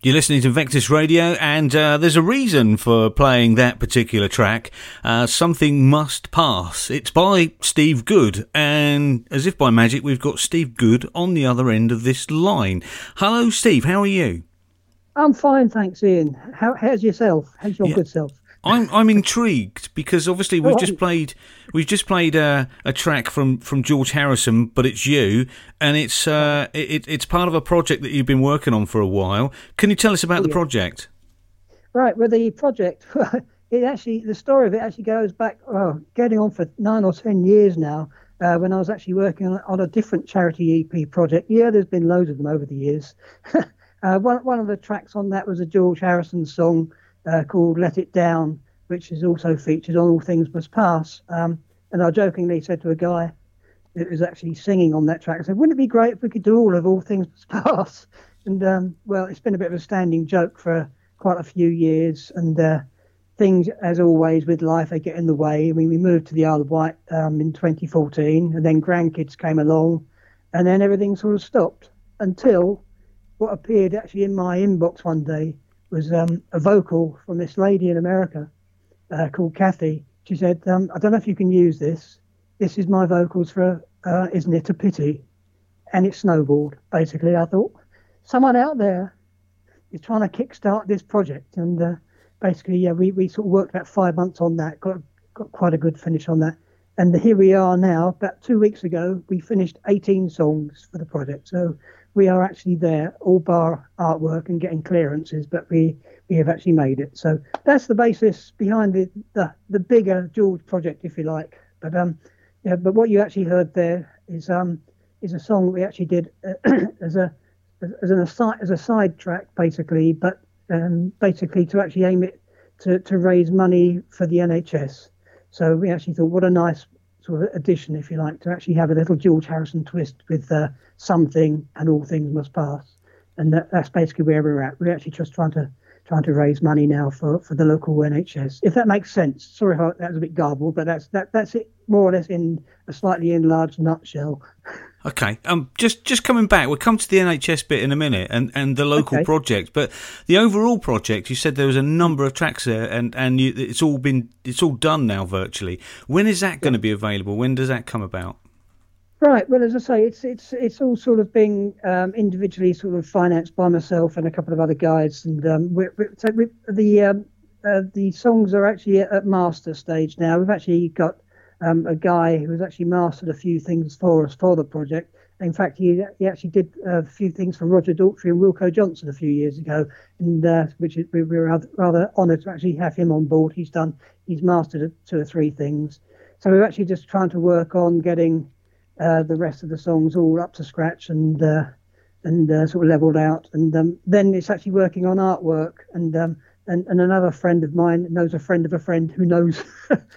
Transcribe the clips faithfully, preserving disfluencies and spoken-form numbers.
You're listening to Vectis Radio, and uh, there's a reason for playing that particular track. Uh, Something Must Pass. It's by Steve Good, and as if by magic, we've got Steve Good on the other end of this line. Hello, Steve. How are you? I'm fine, thanks, Ian. How, how's yourself? How's your yeah. good self? I'm I'm intrigued because obviously we've just played we've just played uh, a track from, from George Harrison, but it's you, and it's uh, it, it's part of a project that you've been working on for a while. Can you tell us about the project? Right, well, the project, it actually the story of it actually goes back, well, getting on for nine or ten years now. Uh, when I was actually working on, on a different charity E P project. Yeah, there's been loads of them over the years. uh, one one of the tracks on that was a George Harrison song. Uh, called Let It Down, which is also featured on All Things Must Pass. Um, and I jokingly said to a guy that was actually singing on that track, I said, wouldn't it be great if we could do all of All Things Must Pass? And, um, well, it's been a bit of a standing joke for quite a few years. And uh, things, as always, with life, they get in the way. I mean, we moved to the Isle of Wight um, in twenty fourteen, and then grandkids came along, and then everything sort of stopped until what appeared actually in my inbox one day was um, a vocal from this lady in America uh, called Kathy. She said, um, I don't know if you can use this. This is my vocals for uh, Isn't It a Pity? And it snowballed, basically. I thought, someone out there is trying to kickstart this project. And uh, basically, yeah, we, we sort of worked about five months on that, got, got quite a good finish on that. And here we are now. About two weeks ago, we finished eighteen songs for the project. So we are actually there, all bar artwork and getting clearances, but we, we have actually made it. So that's the basis behind the, the, the bigger George project, if you like. But um, yeah, but what you actually heard there is um is a song that we actually did uh, as a as an aside as a side track, basically, but um basically to actually aim it to, to raise money for the N H S. So we actually thought, what a nice sort of addition, if you like, to actually have a little George Harrison twist with uh, Something and All Things Must Pass. And that, that's basically where we're at. We're actually just trying to trying to raise money now for, for the local N H S, if that makes sense. Sorry if that was a bit garbled, but that's that that's it more or less in a slightly enlarged nutshell. Okay, um, just just coming back, we'll come to the N H S bit in a minute, and, and the local okay. project, but the overall project, you said there was a number of tracks there, and and you, it's all been it's all done now virtually. When is that going to be available? When does that come about? Right. Well, as I say, it's it's it's all sort of being um, individually sort of financed by myself and a couple of other guys, and um, we're, we're, so we the um, uh, the songs are actually at, at master stage now. We've actually got um, a guy who's actually mastered a few things for us for the project. In fact, he he actually did a few things for Roger Daltrey and Wilko Johnson a few years ago, and uh, which is, we were rather, rather honoured to actually have him on board. He's done he's mastered two or three things. So we're actually just trying to work on getting Uh, the rest of the songs all up to scratch and uh, and uh, sort of leveled out, and um, then it's actually working on artwork, and um, and and another friend of mine knows a friend of a friend who knows,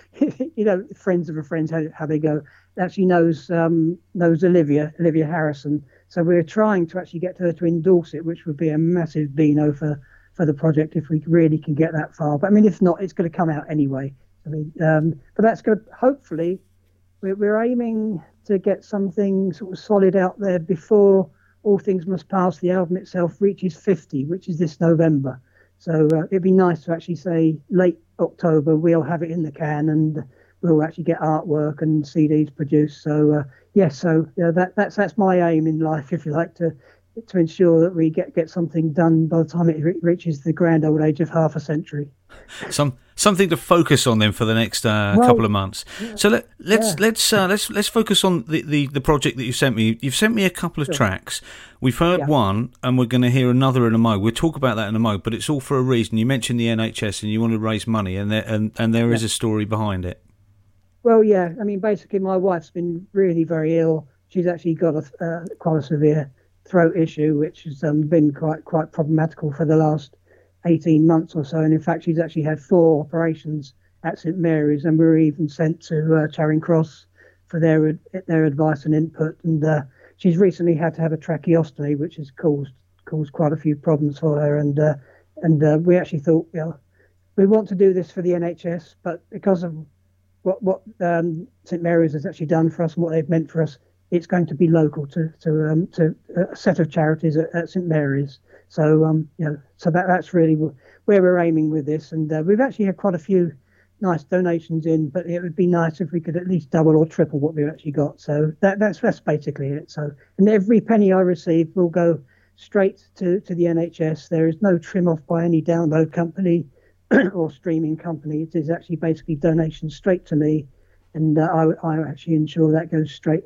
you know, friends of a friend how, how they go. Actually knows um, knows Olivia Olivia Harrison, so we're trying to actually get her to endorse it, which would be a massive beano for for the project if we really can get that far. But I mean, if not, it's going to come out anyway. I mean, um, but that's going to hopefully we're, we're aiming to get something sort of solid out there before All Things Must Pass, the album itself, reaches fifty, which is this November. So uh, it'd be nice to actually say late October we'll have it in the can, and we'll actually get artwork and C Ds produced. So uh, yes, yeah, so uh, that that's that's my aim in life, if you like, to to ensure that we get get something done by the time it re- reaches the grand old age of half a century. Some something to focus on then for the next uh, well, couple of months. Yeah, so let, let's yeah. let's uh, let's let's focus on the, the, the project that you sent me. You've sent me a couple of sure. tracks. We've heard yeah. one, and we're going to hear another in a mo. We'll talk about that in a mo. But it's all for a reason. You mentioned the N H S, and you want to raise money, and there and, and there yeah. is a story behind it. Well, yeah. I mean, basically, my wife's been really very ill. She's actually got a uh, quite a severe throat issue, which has um, been quite quite problematical for the last eighteen months or so. And in fact, she's actually had four operations at St Mary's, and we were even sent to uh, Charing Cross for their their advice and input. And uh, she's recently had to have a tracheostomy, which has caused caused quite a few problems for her. And uh, and uh, we actually thought, you know, we want to do this for the N H S, but because of what what um, St Mary's has actually done for us and what they've meant for us, it's going to be local to to um, to a set of charities at, at St Mary's. So um, you know, so that that's really where we're aiming with this, and uh, we've actually had quite a few nice donations in, but it would be nice if we could at least double or triple what we've actually got. So that that's that's basically it. So, and every penny I receive will go straight to, to the N H S. There is no trim off by any download company or streaming company. It is actually basically donations straight to me, and uh, I I actually ensure that goes straight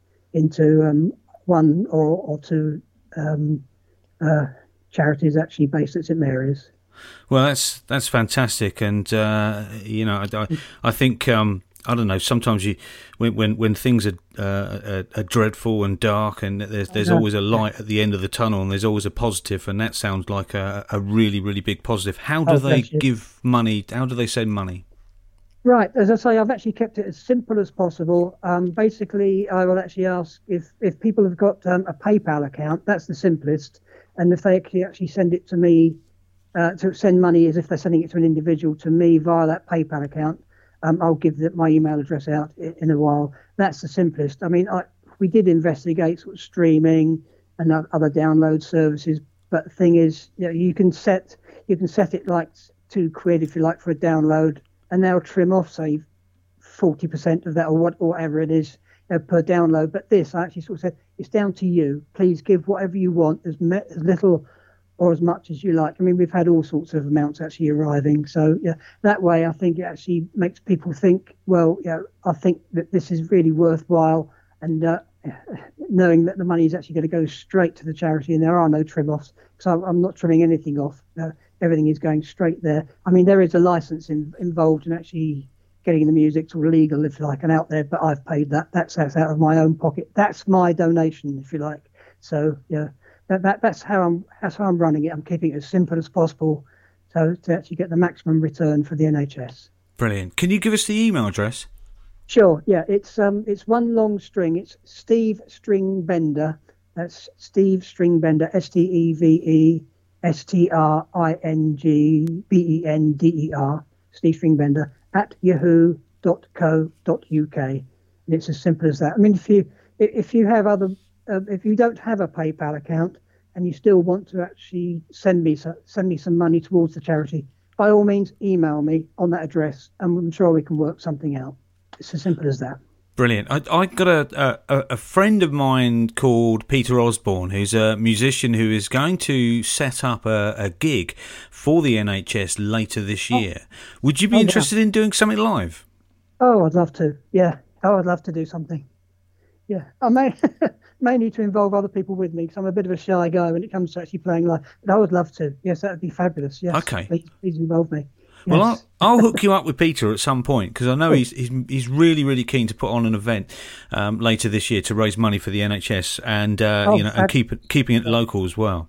into um, one or or two um, uh, charities actually based at St Mary's. Well, that's that's fantastic, and uh, you know, I, I think um, I don't know. Sometimes you, when when, when things are, uh, are, are dreadful and dark, and there's there's always a light at the end of the tunnel, and there's always a positive, and that sounds like a, a really really big positive. How do oh, they give money? How do they send money? Right, as I say, I've actually kept it as simple as possible. Um, basically, I will actually ask if if people have got um, a PayPal account. That's the simplest, and if they actually actually send it to me. Uh, to send money as if they're sending it to an individual to me via that PayPal account. Um, I'll give the, my email address out in, in a while. That's the simplest. I mean, I, we did investigate sort of streaming and other download services, but the thing is, you know, you can set you can set it like two quid if you like for a download, and they'll trim off say forty percent of that or what or whatever it is uh, per download. But this, I actually sort of said, it's down to you. Please give whatever you want, as, me, as little or as much as you like. I mean, we've had all sorts of amounts actually arriving. So yeah, that way I think it actually makes people think, well, yeah, I think that this is really worthwhile, and uh, knowing that the money is actually going to go straight to the charity and there are no trim-offs. So I'm not trimming anything off. Uh, everything is going straight there. I mean, there is a license in, involved in actually getting the music to legal, if you like, and out there, but I've paid that. That's, that's out of my own pocket. That's my donation, if you like. So yeah. That, that that's how I'm that's how I'm running it. I'm keeping it as simple as possible, so to actually get the maximum return for the N H S. Brilliant. Can you give us the email address? Sure. Yeah, it's um it's one long string. It's Steve Stringbender. That's Steve Stringbender. S T E V E S T R I N G B E N D E R. Steve Stringbender at yahoo dot co dot uk. And it's as simple as that. I mean, if you if you have other Uh, if you don't have a PayPal account and you still want to actually send me so, send me some money towards the charity, by all means, email me on that address, and I'm sure we can work something out. It's as simple as that. Brilliant. I, I got a, a a friend of mine called Peter Osborne, who's a musician who is going to set up a, a gig for the N H S later this year. Oh. Would you be oh, interested yeah. in doing something live? Oh, I'd love to. Yeah. Oh, I'd love to do something. Yeah. I may may need to involve other people with me because I'm a bit of a shy guy when it comes to actually playing live. But I would love to. Yes, that would be fabulous. Yes. Okay. Please, please involve me. Yes. Well, I'll, I'll hook you up with Peter at some point because I know he's, he's he's really really keen to put on an event um, later this year to raise money for the N H S and uh, oh, you know fab- and keep it, keeping it local as well.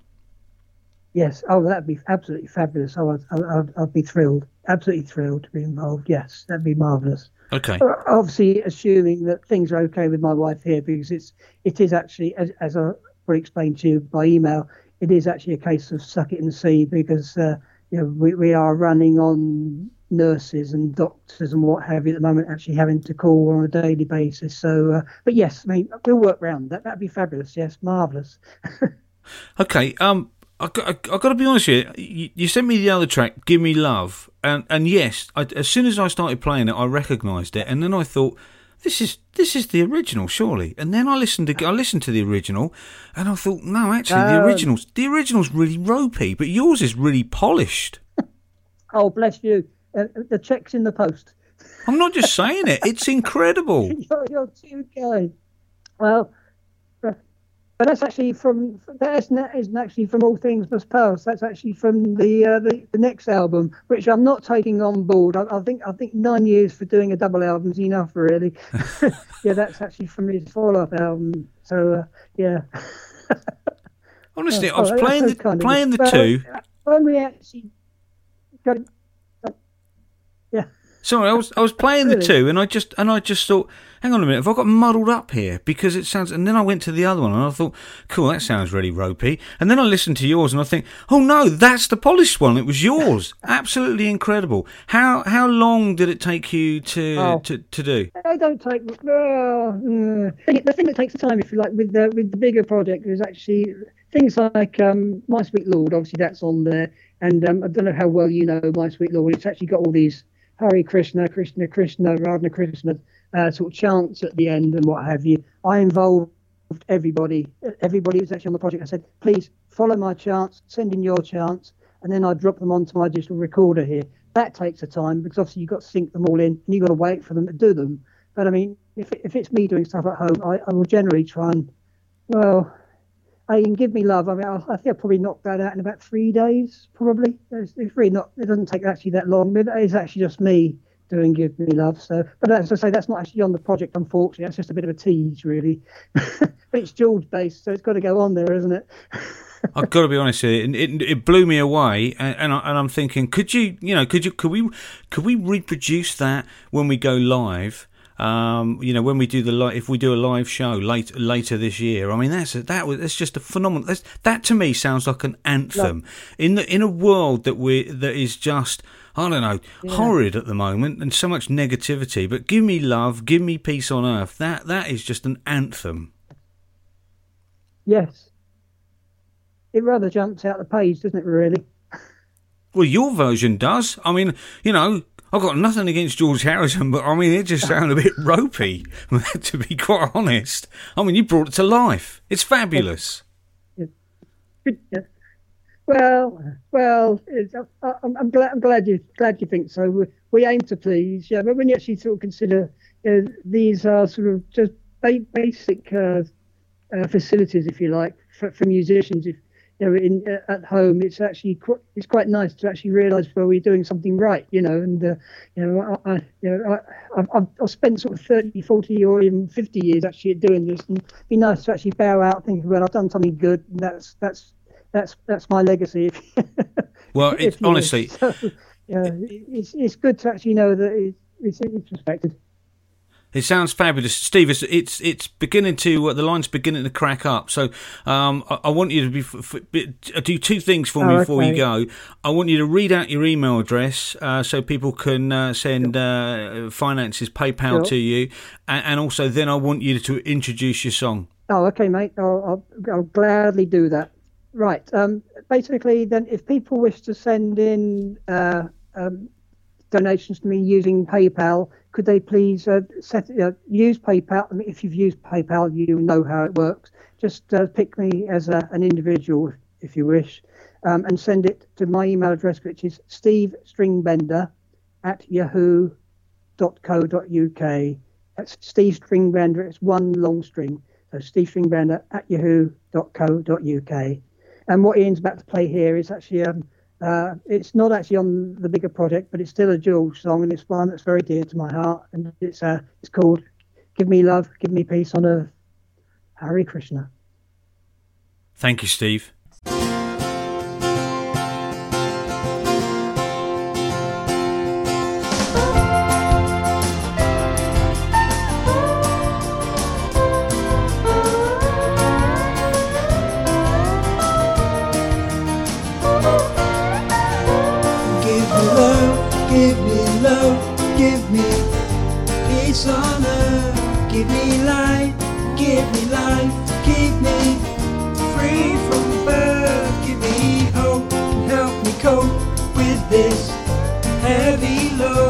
Yes. Oh, that'd be absolutely fabulous. Oh, I'd, I'd, I'd be thrilled. Absolutely thrilled to be involved. Yes, that'd be marvellous. Okay. Obviously, assuming that things are okay with my wife here, because it's it is actually, as, as I will explain to you by email, it is actually a case of suck it and see, because uh, you know we, we are running on nurses and doctors and what have you at the moment, actually having to call on a daily basis. So, uh, but yes, I mean we'll work around that. That'd be fabulous. Yes, marvellous. Okay. Um. I got, I got to be honest with you. you. You sent me the other track, "Give Me Love," and and yes, I, as soon as I started playing it, I recognised it, and then I thought, this is this is the original, surely. And then I listened to I listened to the original, and I thought, no, actually, the Um, original's the original's really ropey, but yours is really polished. Oh, bless you. Uh, the check's in the post. I'm not just saying it; it's incredible. you're, you're too kind. Well, but that's actually from that isn't, that isn't actually from All Things Must Pass. That's actually from the, uh, the the next album, which I'm not taking on board. I, I think I think nine years for doing a double album is enough, really. Yeah, that's actually from his follow-up album. So uh, yeah. Honestly, Oh, I was oh, playing that's the, so kind of playing you. the Well, two. When we actually got, uh, yeah. Sorry, I was I was playing the Really? two, and I just and I just thought, hang on a minute, have I got muddled up here? Because it sounds, and then I went to the other one, and I thought, cool, that sounds really ropey. And then I listened to yours, and I think, oh no, that's the polished one. It was yours. Absolutely incredible. How how long did it take you to Oh. to, to do? I don't take well, uh, the thing that takes time, if you like, with the with the bigger project is actually things like um, My Sweet Lord, obviously that's on there. And um, I don't know how well you know My Sweet Lord. It's actually got all these Hare Krishna, Krishna, Krishna, Radha Krishna uh, sort of chants at the end and what have you. I involved everybody. Everybody who's actually on the project. I said, please follow my chants, send in your chants, and then I drop them onto my digital recorder here. That takes a time because obviously you've got to sync them all in and you've got to wait for them to do them. But I mean, if if it's me doing stuff at home, I, I will generally try and, well, I can Give Me Love. I mean, I, I think I'll probably knock that out in about three days, probably. It's, it's really not, it doesn't take actually that long. But it's actually just me doing Give Me Love. So, but as I say, that's not actually on the project, unfortunately. That's just a bit of a tease, really. But it's George based, so it's got to go on there, isn't it? I've got to be honest with you, it, it, it blew me away, and, and, I, and I'm thinking, could you, you know, could you, could we, could we reproduce that when we go live? Um, you know, when we do the li- if we do a live show late, later this year, I mean that's a, that was that's just a phenomenal. That's, that to me sounds like an anthem no. in the in a world that we that is just I don't know yeah. horrid at the moment and so much negativity. But Give Me Love, Give Me Peace on Earth. That that is just an anthem. Yes, it rather jumps out the page, doesn't it? Really. Well, your version does. I mean, you know. I've got nothing against George Harrison, but I mean, it just sounded a bit ropey, to be quite honest. I mean, you brought it to life. It's fabulous. Yeah. Yeah. Well, well, it's, I, I'm, I'm glad. I'm glad you glad you think so. We, we aim to please, yeah. But when you actually sort of consider uh, these are sort of just ba- basic uh, uh, facilities, if you like, for, for musicians. If you know, in uh, at home, it's actually qu- it's quite nice to actually realise where we're doing something right, you know. And uh, you know, I, I you know, I, I've, I've spent sort of thirty, forty, or even fifty years actually doing this, and it'd be nice to actually bow out, thinking, well, I've done something good, and that's that's that's that's my legacy. Well, it's honestly, so, yeah, it's it's good to actually know that it's it's, it's respected. It sounds fabulous, Steve. It's it's, it's beginning to uh, the line's beginning to crack up. So um, I, I want you to be f- f- do two things for me oh, before okay. you go. I want you to read out your email address uh, so people can uh, send uh, finances, PayPal sure. to you, and, and also then I want you to introduce your song. Oh, okay, mate. I'll, I'll, I'll gladly do that. Right. Um, basically, then, if people wish to send in uh, um, donations to me using PayPal, could they please uh, set uh, use PayPal? I mean, if you've used PayPal, you know how it works. Just uh, pick me as a, an individual, if you wish, um, and send it to my email address, which is stevestringbender at yahoo dot co dot uk. That's Steve Stringbender. It's one long string. So Steve Stringbender at yahoo dot co dot uk. And what Ian's about to play here is actually um, Uh, it's not actually on the bigger project, but it's still a George song, and it's one that's very dear to my heart. And it's uh, it's called "Give Me Love, Give Me Peace on Earth." Hare Krishna. Thank you, Steve. Give me love, give me peace on earth. Give me light, give me life, keep me free from birth. Give me hope, help me cope with this heavy load.